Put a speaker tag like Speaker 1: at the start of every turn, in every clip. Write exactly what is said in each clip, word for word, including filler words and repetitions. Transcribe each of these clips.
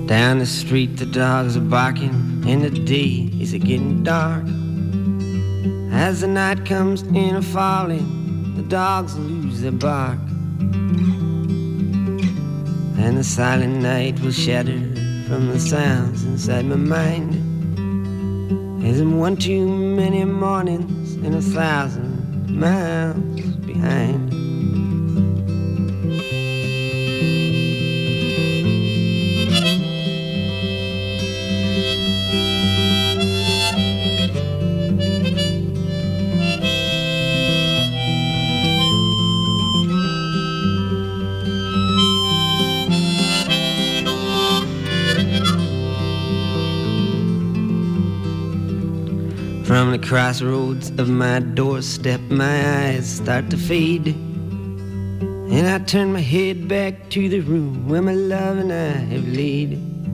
Speaker 1: Down the street the dogs are barking, and the day is a getting dark. As the night comes in a falling, the dogs lose their bark, and the silent night will shatter from the sounds inside my mind. As I'm one too many mornings and a thousand miles behind. From the crossroads of my doorstep, my eyes start to fade, and I turn my head back to the room where my love and I have laid.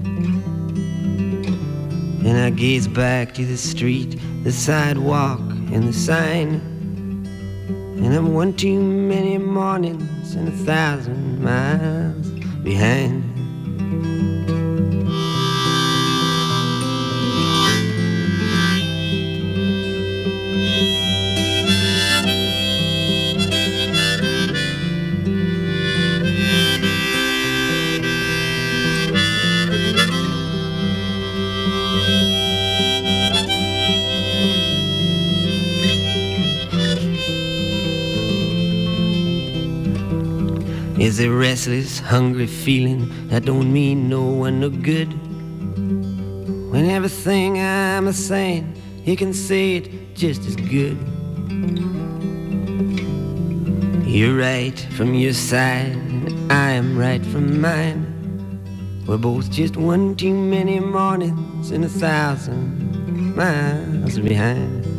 Speaker 1: And I gaze back to the street, the sidewalk, and the sign, and I'm one too many mornings and a thousand miles behind. Is a restless, hungry feeling that don't mean no one no good. When everything I'm a saying, you can say it just as good. You're right from your side, and I am right from mine. We're both just one too many mornings and a thousand miles behind.